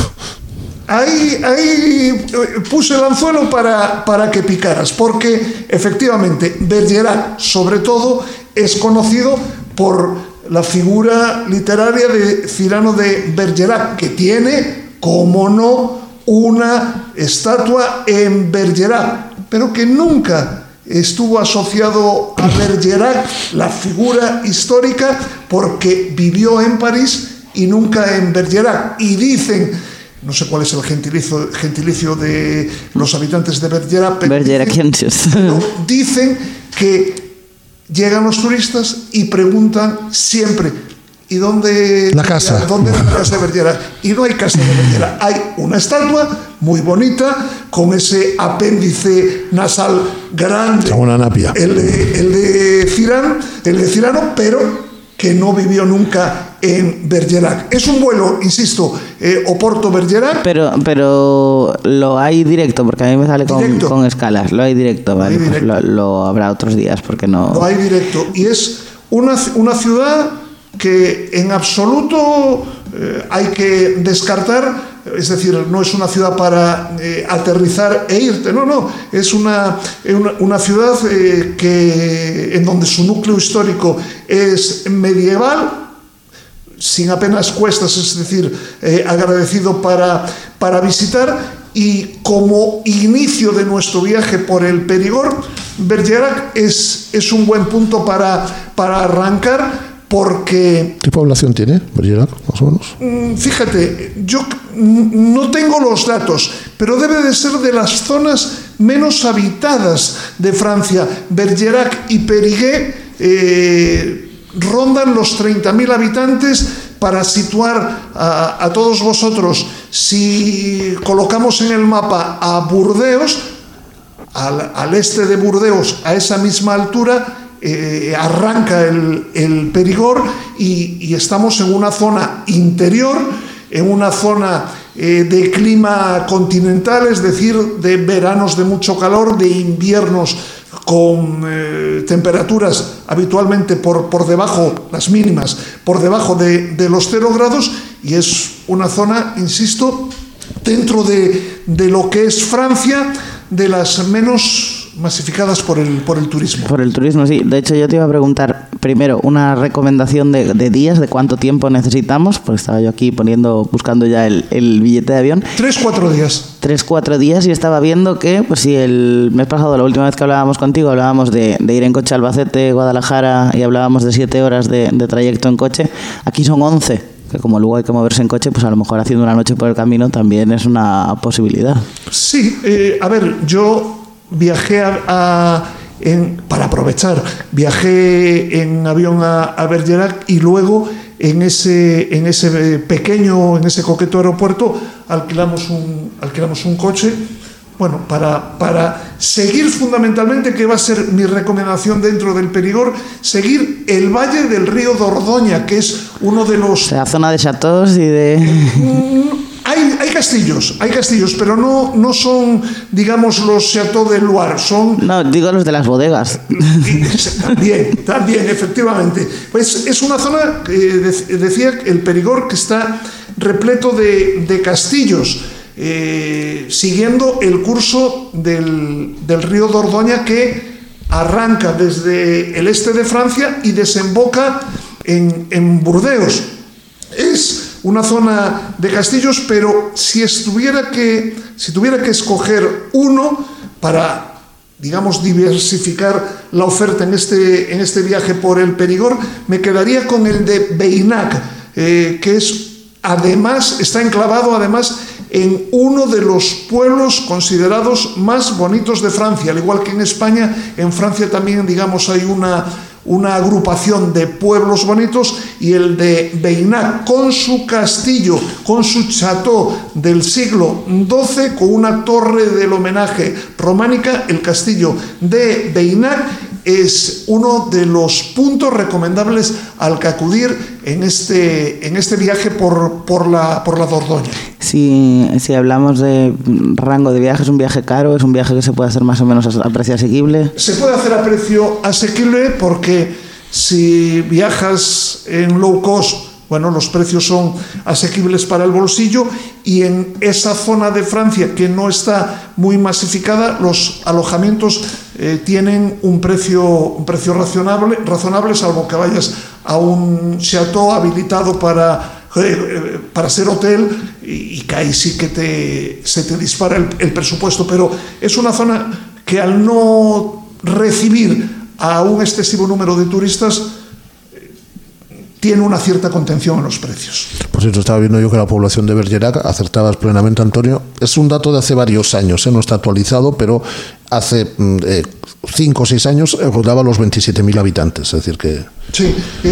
S12: Ahí puse el anzuelo para que picaras, porque efectivamente Bergerac, sobre todo, es conocido por la figura literaria de Cyrano de Bergerac, que tiene, como no, una estatua en Bergerac, pero que nunca estuvo asociado a Bergerac, la figura histórica, porque vivió en París y nunca en Bergerac. Y dicen, no sé cuál es el gentilicio de los habitantes de Bergerac, pero dicen que llegan los turistas y preguntan siempre: ¿y dónde
S2: la casa?
S12: ¿Dónde es la casa de Bergerac? Y no hay casa de Bergerac. Hay una estatua muy bonita con ese apéndice nasal grande.
S2: Una napia.
S12: El de Cyrano, pero que no vivió nunca en Bergerac. Es un vuelo, insisto, Oporto-Bergerac.
S3: Pero lo hay directo, porque a mí me sale con escalas. Lo hay directo, ¿vale? Pues lo habrá otros días, porque no...
S12: Lo hay directo. Y es una ciudad que en absoluto hay que descartar. Es decir, no es una ciudad para aterrizar e irte, no, es una ciudad en donde su núcleo histórico es medieval, sin apenas cuestas, es decir, agradecido para visitar. Y como inicio de nuestro viaje por el Périgord, Bergerac es un buen punto para arrancar. Porque...
S2: ¿Qué población tiene Bergerac, más o menos?
S12: Fíjate, yo no tengo los datos, pero debe de ser de las zonas menos habitadas de Francia. Bergerac y Périgueux rondan los 30.000 habitantes. Para situar a todos vosotros, si colocamos en el mapa a Burdeos, al este de Burdeos, a esa misma altura, arranca el Perigord y estamos en una zona interior, en una zona de clima continental, es decir, de veranos de mucho calor, de inviernos con temperaturas habitualmente por debajo, las mínimas, por debajo de los 0 grados, y es una zona, insisto, dentro de lo que es Francia, de las menos masificadas por el turismo.
S3: Por el turismo, sí. De hecho, yo te iba a preguntar primero una recomendación de días, de cuánto tiempo necesitamos, porque estaba yo aquí buscando ya el billete de avión.
S12: 3-4 días.
S3: 3-4 días, y estaba viendo que, pues si el mes pasado, la última vez que hablábamos contigo, hablábamos de ir en coche a Albacete, Guadalajara, y hablábamos de 7 horas de trayecto en coche, aquí son 11. Que como luego hay que moverse en coche, pues a lo mejor haciendo una noche por el camino también es una posibilidad.
S12: Sí, a ver, yo viajé para aprovechar, viajé en avión a Bergerac, y luego en ese coqueto aeropuerto alquilamos un coche, bueno, para seguir fundamentalmente, que va a ser mi recomendación dentro del Perigord, seguir el valle del río Dordoña, que es uno de los...
S3: La zona de chateaux y de...
S12: Hay castillos, pero no son, digamos, los Chateaux de Loire, son...
S3: No, digo los de las bodegas.
S12: También, efectivamente. Pues es una zona, decía el Perigord, que está repleto de castillos, siguiendo el curso del río Dordoña, que arranca desde el este de Francia y desemboca en Burdeos. Es una zona de castillos, pero si tuviera que escoger uno para, digamos, diversificar la oferta en este viaje por el Perigord, me quedaría con el de Beinac, que está enclavado además en uno de los pueblos considerados más bonitos de Francia. Al igual que en España, en Francia también, digamos, hay una agrupación de pueblos bonitos, y el de Beinac, con su castillo, con su chateau del siglo XII, con una torre del homenaje románica, el castillo de Beinac es uno de los puntos recomendables al que acudir en este viaje por la Dordoña.
S3: Si hablamos de rango de viaje, ¿es un viaje caro? ¿Es un viaje que se puede hacer más o menos a precio asequible?
S12: Se puede hacer a precio asequible, porque si viajas en low cost, bueno, los precios son asequibles para el bolsillo, y en esa zona de Francia que no está muy masificada, los alojamientos tienen un precio razonable, salvo que vayas a un chateau habilitado para ser hotel, y que ahí sí que se te dispara el presupuesto. Pero es una zona que, al no recibir a un excesivo número de turistas, tiene una cierta contención en los precios.
S2: Por cierto, estaba viendo yo que la población de Bergerac, acertabas plenamente, Antonio, es un dato de hace varios años, no está actualizado, pero hace 5 o 6 años rondaba los 27.000 habitantes, es decir que...
S12: Sí,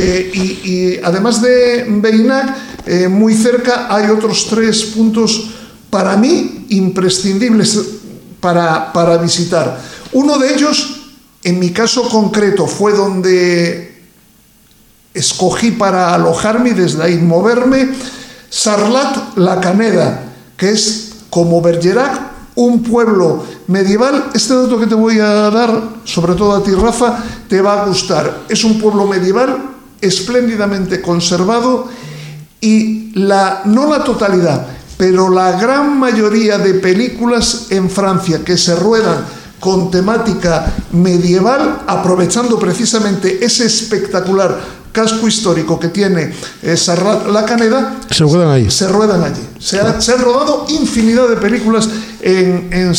S12: y además de Beinac, muy cerca hay otros 3 puntos para mí imprescindibles para visitar. Uno de ellos, en mi caso concreto, fue donde escogí para alojarme y desde ahí moverme, Sarlat-la-Canéda, que es, como Bergerac, un pueblo medieval. Este dato que te voy a dar, sobre todo a ti, Rafa, te va a gustar. Es un pueblo medieval espléndidamente conservado, y no la totalidad, pero la gran mayoría de películas en Francia que se ruedan con temática medieval, aprovechando precisamente ese espectacular casco histórico que tiene Sarlat-la-Canéda, se ruedan allí. Se han rodado infinidad de películas en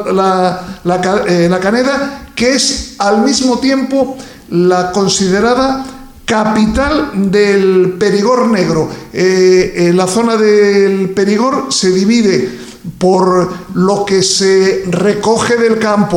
S12: Sarlat-la-Canéda, que es al mismo tiempo la considerada capital del Perigord negro. La zona del Perigord se divide por lo que se recoge del campo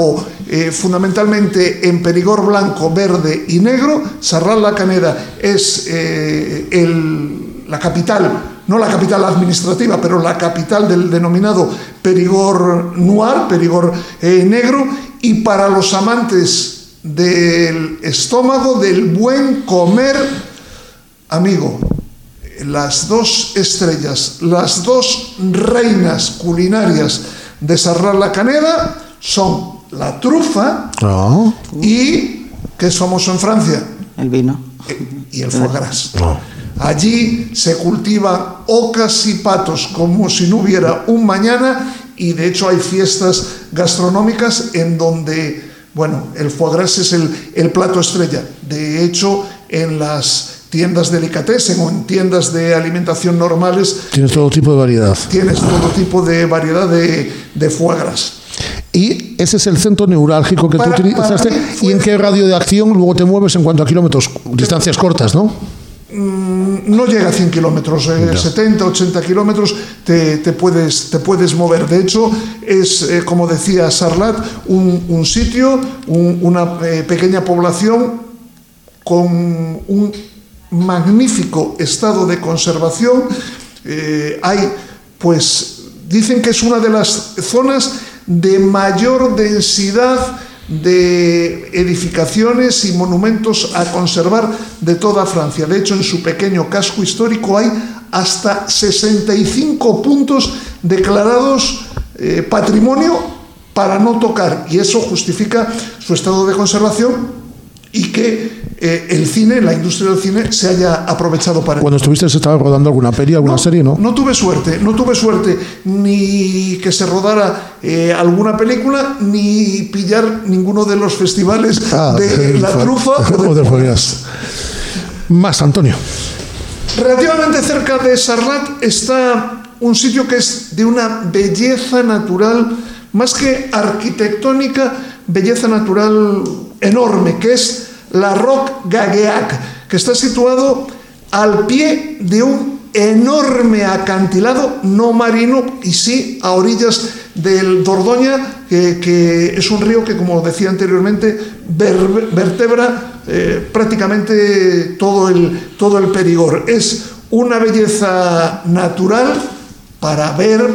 S12: fundamentalmente en Perigord blanco, verde y negro. Sarlat-la-Canéda es la capital, no la capital administrativa, pero la capital del denominado Perigord noir, Perigord negro. Y para los amantes del estómago, del buen comer, amigo, las dos estrellas, las dos reinas culinarias de Sarlat-la-Canéda son la trufa y, que es famoso en Francia,
S3: el vino
S12: y el foie gras. Allí se cultivan ocas y patos como si no hubiera un mañana, y de hecho hay fiestas gastronómicas en donde, bueno, el foie gras es el plato estrella. De hecho, en las tiendas delicatessen o en tiendas de alimentación normales
S2: tienes todo tipo de variedad.
S12: Tienes todo tipo de variedad de foie gras.
S2: Y ese es el centro neurálgico que tú utilizaste. ¿Y en qué radio de acción luego te mueves en cuanto a kilómetros? Distancias cortas, ¿no?
S12: No llega a 100 kilómetros, 70, 80 kilómetros te puedes mover. De hecho, es, como decía Sarlat, un sitio, una pequeña población con un magnífico estado de conservación. Hay, pues, dicen que es una de las zonas de mayor densidad de edificaciones y monumentos a conservar de toda Francia. De hecho, en su pequeño casco histórico hay hasta 65 puntos declarados patrimonio para no tocar, y eso justifica su estado de conservación y que el cine, la industria del cine, se haya aprovechado para...
S2: Cuando estuviste, ¿se estaba rodando alguna peli, alguna serie, no?
S12: No tuve suerte ni que se rodara alguna película, ni pillar ninguno de los festivales de la trufa
S2: o de foie gras. Más, Antonio.
S12: Relativamente cerca de Sarlat está un sitio que es de una belleza natural, más que arquitectónica, belleza natural enorme, que es la Roque-Gageac, que está situado al pie de un enorme acantilado, no marino, y sí a orillas del Dordoña, que es un río que, como decía anteriormente, vertebra prácticamente todo el Perigord. Es una belleza natural para ver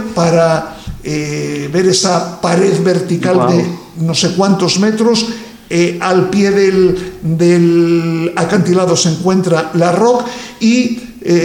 S12: esa pared vertical de no sé cuántos metros. Al pie del acantilado se encuentra la Roque, y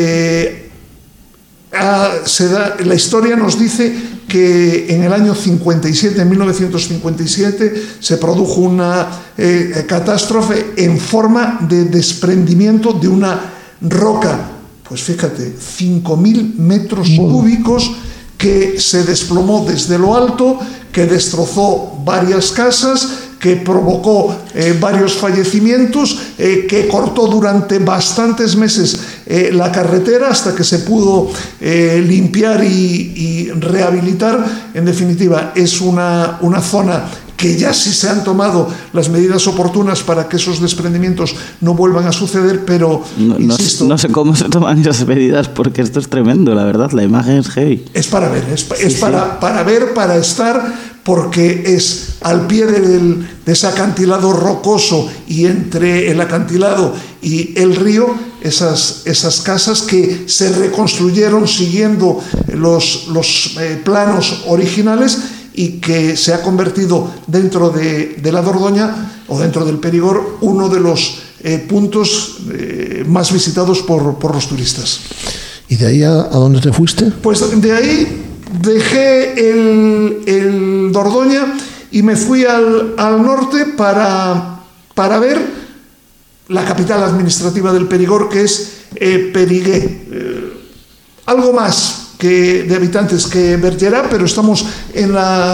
S12: la historia nos dice que en el año 57, en 1957, se produjo una catástrofe en forma de desprendimiento de una roca, pues fíjate, 5.000 metros cúbicos, que se desplomó desde lo alto, que destrozó varias casas, que provocó varios fallecimientos, que cortó durante bastantes meses la carretera hasta que se pudo limpiar y rehabilitar. En definitiva, es una zona que ya sí se han tomado las medidas oportunas para que esos desprendimientos no vuelvan a suceder, pero insisto,
S3: no sé cómo se toman esas medidas, porque esto es tremendo, la verdad, la imagen es heavy.
S12: Es para ver, para ver, para estar, porque es al pie de ese acantilado rocoso, y entre el acantilado y el río, esas casas que se reconstruyeron siguiendo los planos originales, y que se ha convertido dentro de la Dordoña o dentro del Perigord uno de los puntos más visitados por los turistas.
S2: ¿Y de ahí a dónde te fuiste?
S12: Pues de ahí dejé el Dordoña y me fui al norte para ver la capital administrativa del Perigord, que es Périgueux. Algo más de habitantes que Bergerac, pero estamos en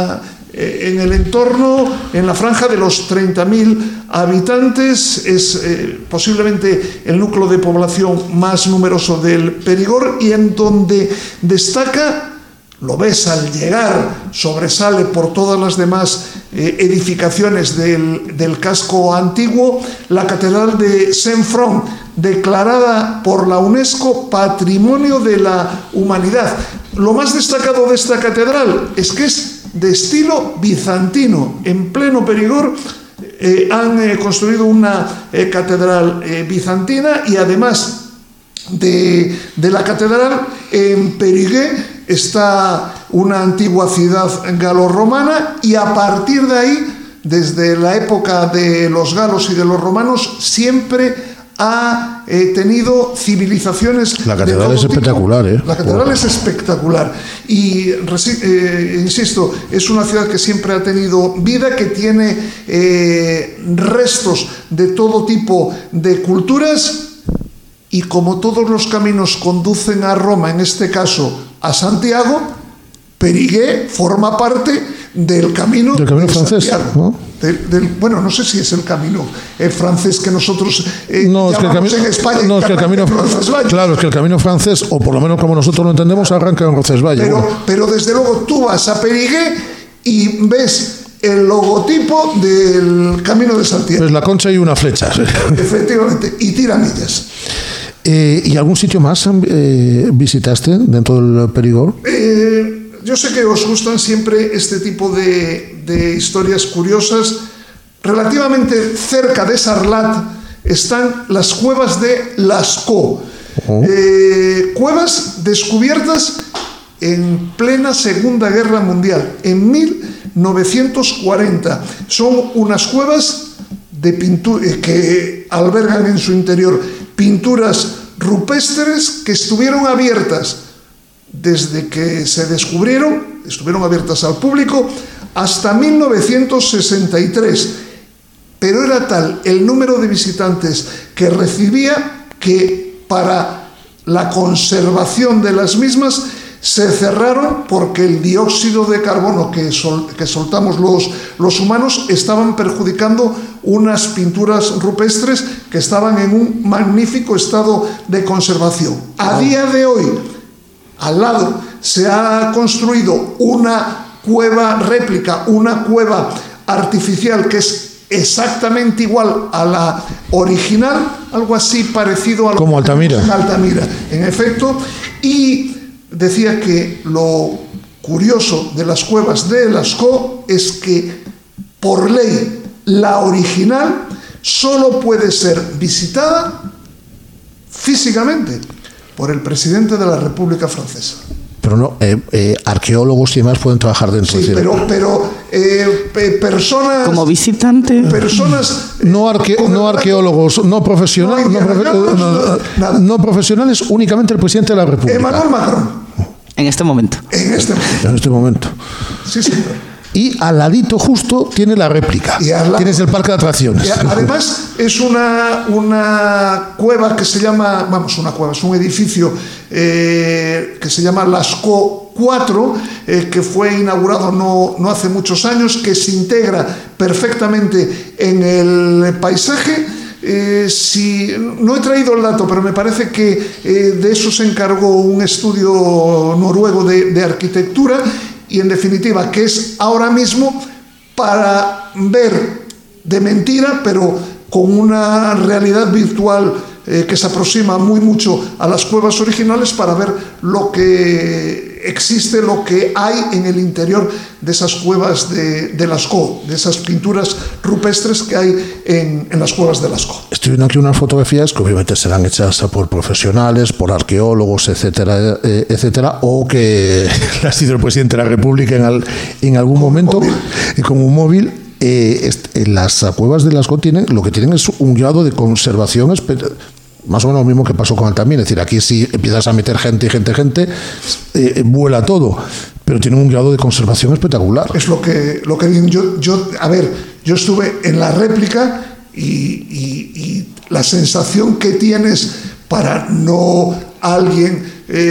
S12: el entorno, en la franja de los 30.000 habitantes. Es posiblemente el núcleo de población más numeroso del Perigord, y en donde destaca, lo ves al llegar, sobresale por todas las demás edificaciones del casco antiguo, la catedral de Saint-Front, declarada por la UNESCO Patrimonio de la Humanidad. Lo más destacado de esta catedral es que es de estilo bizantino. En pleno Perigord han construido una catedral bizantina, y además de la catedral, en Périgueux está una antigua ciudad galorromana, y a partir de ahí, desde la época de los galos y de los romanos, siempre ha tenido civilizaciones.
S2: La catedral es espectacular, ¿eh?
S12: La catedral es espectacular. Y insisto, es una ciudad que siempre ha tenido vida, que tiene restos de todo tipo de culturas. Y como todos los caminos conducen a Roma, en este caso a Santiago, Périgueux forma parte del camino
S2: francés,
S12: Santiago, ¿no? Bueno, no sé si es el camino francés que nosotros llamamos en España.
S2: No, es que el camino, claro, es que el camino francés, o por lo menos como nosotros lo entendemos, arranca en Roncesvalles.
S12: Pero desde luego tú vas a Périgueux y ves el logotipo del Camino de Santiago.
S2: Pues la concha y una flecha.
S12: Efectivamente, y tiramillas.
S2: ¿Y algún sitio más visitaste dentro del Perigord?
S12: Yo sé que os gustan siempre este tipo de historias curiosas. Relativamente cerca de Sarlat están las cuevas de Lascaux. Cuevas descubiertas en plena Segunda Guerra Mundial, en 1940. Son unas cuevas de pintura que albergan en su interior pinturas rupestres que estuvieron abiertas desde que se descubrieron, estuvieron abiertas al público hasta 1963. Pero era tal el número de visitantes que recibía que para la conservación de las mismas se cerraron, porque el dióxido de carbono que soltamos los humanos estaban perjudicando unas pinturas rupestres que estaban en un magnífico estado de conservación. A día de hoy, al lado se ha construido una cueva réplica, una cueva artificial que es exactamente igual a la original, algo así parecido a
S2: como Altamira.
S12: Altamira, en efecto. Y decía que lo curioso de las cuevas de Lascaux es que, por ley, la original solo puede ser visitada físicamente por el presidente de la República Francesa.
S2: Pero no, arqueólogos y demás pueden trabajar dentro.
S12: Sí, pero personas...
S3: Como visitante.
S12: Personas...
S2: No arqueólogos, no profesionales, no profesionales, únicamente el presidente de la República.
S12: Emmanuel Macron.
S3: En este momento.
S12: En este momento. Sí, señor.
S2: Y al ladito justo tiene la réplica. Tienes el parque de atracciones.
S12: Además es una cueva que se llama, es un edificio que se llama Lascaux 4, que fue inaugurado no hace muchos años, que se integra perfectamente en el paisaje. No he traído el dato, pero me parece que de eso se encargó un estudio noruego de arquitectura. Y en definitiva, que es ahora mismo para ver de mentira, pero con una realidad virtual que se aproxima muy mucho a las cuevas originales, para ver lo que existe, lo que hay en el interior de esas cuevas de Lascaux, de esas pinturas rupestres que hay en las cuevas de Lascaux.
S2: Estoy viendo aquí unas fotografías que obviamente serán hechas por profesionales, por arqueólogos, etcétera, etcétera, o que ha sido el presidente de la República en algún momento con un móvil. Las cuevas de Lascaux lo que tienen es un grado de conservación más o menos lo mismo que pasó con Altamira. Es decir, aquí si empiezas a meter gente, vuela todo, pero tiene un grado de conservación espectacular.
S12: Es lo que yo estuve en la réplica y la sensación que tienes para alguien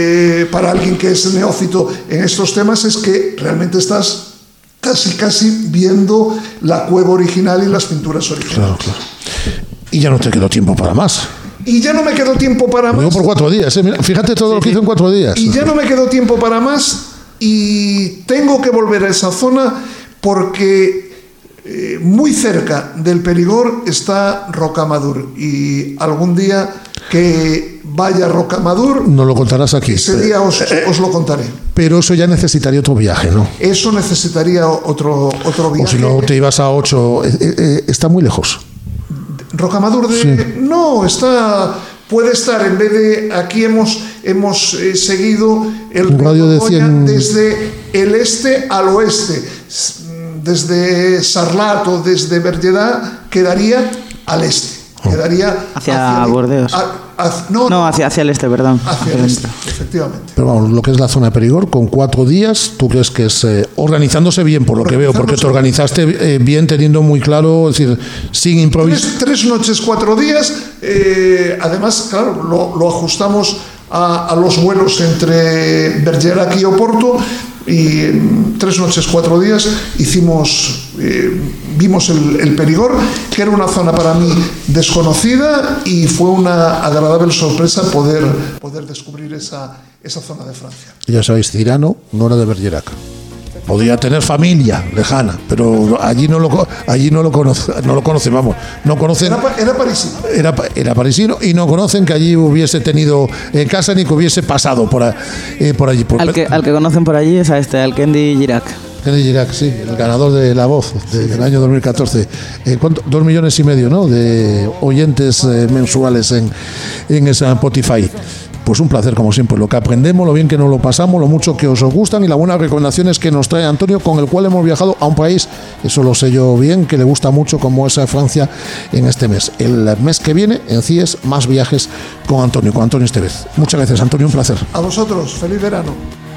S12: que es neófito en estos temas es que realmente estás casi viendo la cueva original y las pinturas originales.
S2: Claro. Y ya no te quedó tiempo para más.
S12: Y ya no me quedó tiempo para más.
S2: Por 4 días, Mira, fíjate todo lo que hizo en 4 días.
S12: Y ya no me quedó tiempo para más, y tengo que volver a esa zona porque muy cerca del Perigord está Rocamadour, y algún día que vaya a Rocamadour.
S2: No lo contarás aquí.
S12: Ese día os lo contaré.
S2: Pero eso ya necesitaría otro viaje, ¿no?
S12: Eso necesitaría otro viaje.
S2: O si no, te ibas a 8. Está muy lejos.
S12: Rocamadour
S2: Sí.
S12: No, puede estar, en vez de... Aquí hemos seguido el
S2: radio de 100...
S12: desde el este al oeste. Desde Sarlat o desde Berguedà quedaría al este. Quedaría
S3: hacia Burdeos. Hacia el este, perdón.
S12: Hacia el este, efectivamente.
S2: Pero vamos, lo que es la zona de Perigord, con 4 días, ¿tú crees que es organizándose bien, por lo que veo? Porque te organizaste bien, teniendo muy claro, es decir, sin improvisar.
S12: 3 noches, 4 días. Además, claro, lo ajustamos a los vuelos entre Bergerac y Oporto. Y en 3 noches, 4 días vimos el Perigord, que era una zona para mí desconocida, y fue una agradable sorpresa poder descubrir esa zona de Francia.
S2: Ya sabéis, Cirano no era de Bergerac. Podía tener familia lejana, pero allí no lo conocen, vamos. No conocen.
S12: Era parisino.
S2: Era parisino, y no conocen que allí hubiese tenido en casa ni que hubiese pasado por allí.
S3: Al que conocen por allí es al Kendy Girac.
S2: Kendy Girac, sí, el ganador de La Voz del año 2014. 2,5 millones, ¿no?, de oyentes mensuales en esa Spotify. Pues un placer, como siempre, lo que aprendemos, lo bien que nos lo pasamos, lo mucho que os gustan y las buenas recomendaciones que nos trae Antonio, con el cual hemos viajado a un país, eso lo sé yo bien, que le gusta mucho, como es Francia, en este mes. El mes que viene, en CIES, más viajes con Antonio Estevez. Muchas gracias, Antonio, un placer.
S12: A vosotros, feliz verano.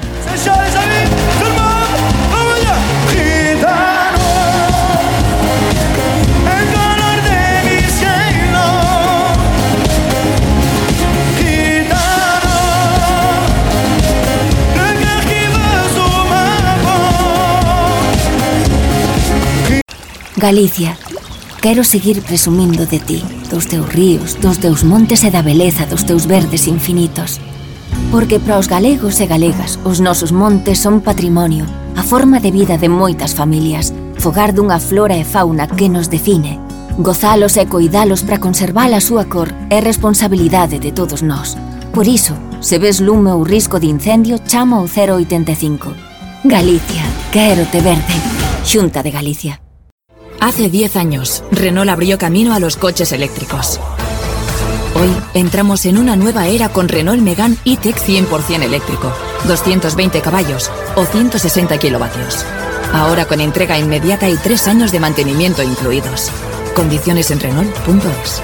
S6: Galicia, quero seguir presumindo de ti, dos teus ríos, dos teus montes e da beleza dos teus verdes infinitos. Porque para os galegos e galegas, os nosos montes son patrimonio, a forma de vida de moitas familias, fogar dunha flora e fauna que nos define. Gozalos e coidalos para conservar a súa cor é responsabilidade de todos nós. Por iso, se ves lume ou risco de incendio, chama ao 085. Galicia, quero te verde. Xunta de Galicia.
S7: Hace 10 años, Renault abrió camino a los coches eléctricos. Hoy entramos en una nueva era con Renault Megane E-Tech 100% eléctrico, 220 caballos o 160 kilovatios. Ahora con entrega inmediata y 3 años de mantenimiento incluidos. Condiciones en Renault.es.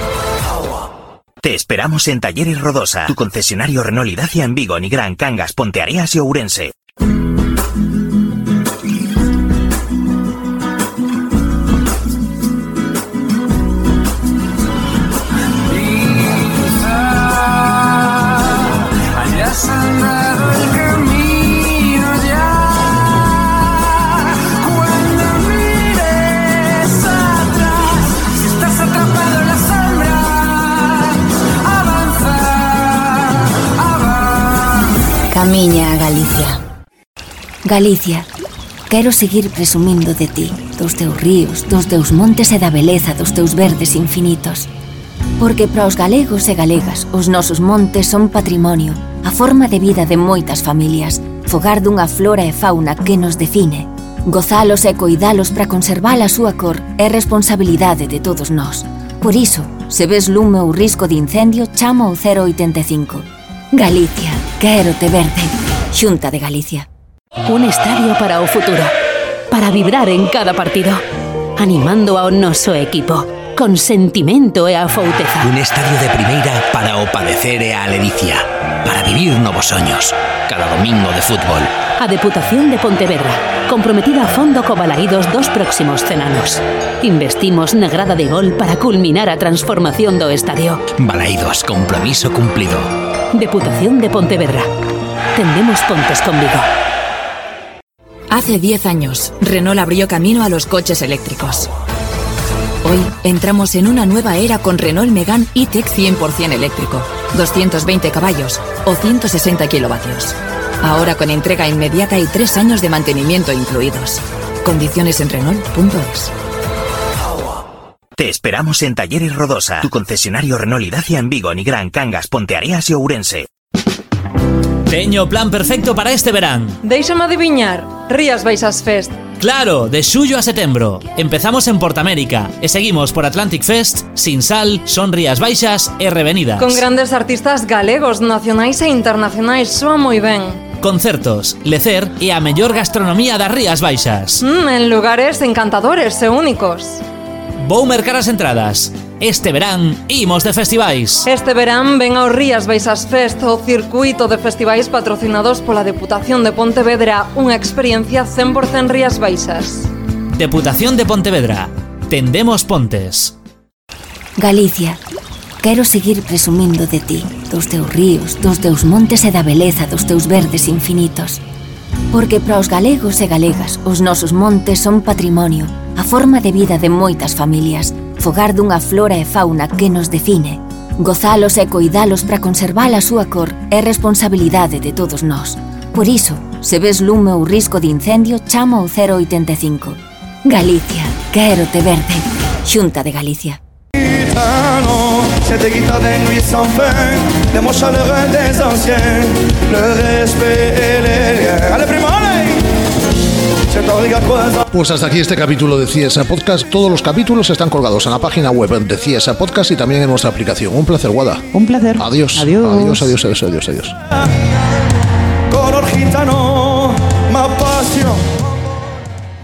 S8: Te esperamos en Talleres Rodosa, tu concesionario Renault y Dacia en Vigo, Nigrán, Cangas, Ponteareas y Ourense.
S6: Camiña a Galicia. Galicia, quero seguir presumindo de ti, dos teus ríos, dos teus montes e da beleza dos teus verdes infinitos. Porque para os galegos e galegas, os nosos montes son patrimonio, a forma de vida de moitas familias, fogar dunha flora e fauna que nos define. Gozalos e coidalos para conservar a súa cor é responsabilidade de todos nós. Por iso, se ves lume ou risco de incendio, chama ao 085. Galicia, quero te verde. Xunta de Galicia.
S13: Un estadio para o futuro, para vibrar en cada partido, animando ao noso equipo, con sentimento e afouteza.
S14: Un estadio de primeira para o padecer e a ledicia, para vivir novos soños, cada domingo de fútbol.
S13: A Deputación de Pontevedra, comprometida a fondo co balaídos dos próximos 100 anos. Investimos na grada de gol para culminar a transformación do estadio.
S14: Balaídos, compromiso cumplido.
S13: Deputación de Pontevedra. Tendemos pontes con Vigo.
S7: Hace 10 años, Renault abrió camino a los coches eléctricos. Hoy entramos en una nueva era con Renault Megane E-Tech 100% eléctrico, 220 caballos o 160 kilovatios. Ahora con entrega inmediata y 3 años de mantenimiento incluidos. Condiciones en Renault.es.
S8: Te esperamos en Talleres Rodosa, tu concesionario Renault y Dacia en Vigo, Nigrán, Cangas, Ponteareas y Ourense.
S15: Teño o plan perfecto para este verán.
S16: Déixame adiviñar, Rías Baixas Fest.
S15: Claro, de xullo a setembro. Empezamos en Portamérica e seguimos por Atlantic Fest, Sinsal, Son Rías Baixas e Revenidas.
S16: Con grandes artistas galegos, nacionais e internacionais, soa moi ben.
S15: Concertos, lecer e a mellor gastronomía das Rías Baixas.
S16: En lugares encantadores e únicos.
S15: Vou mercar as entradas. Este verán imos de festivais.
S16: Este verán ven ao Rías Baixas Fest, o circuito de festivais patrocinados pola Deputación de Pontevedra, unha experiencia 100% Rías Baixas.
S15: Deputación de Pontevedra. Tendemos pontes.
S6: Galicia, quero seguir presumindo de ti, dos teus ríos, dos teus montes e da beleza dos teus verdes infinitos. Porque para os galegos e galegas, os nosos montes son patrimonio, a forma de vida de moitas familias, fogar dunha flora e fauna que nos define. Gozalos e coidalos para conservar a súa cor é responsabilidade de todos nós. Por iso, se ves lume ou risco de incendio, chama ao 085. Galicia, quero te verde. Xunta de Galicia.
S4: Cette guitare nuit sans fin, des mots chaleureux des anciens, le respect et les liens. Allez, primo, allez!
S2: Pues hasta aquí este capítulo de CIESA Podcast. Todos los capítulos están colgados en la página web de CIESA Podcast y también en nuestra aplicación. Un placer, Guada.
S3: Un placer.
S2: Adiós.
S3: Adiós.
S2: Adiós.
S4: Color gitano.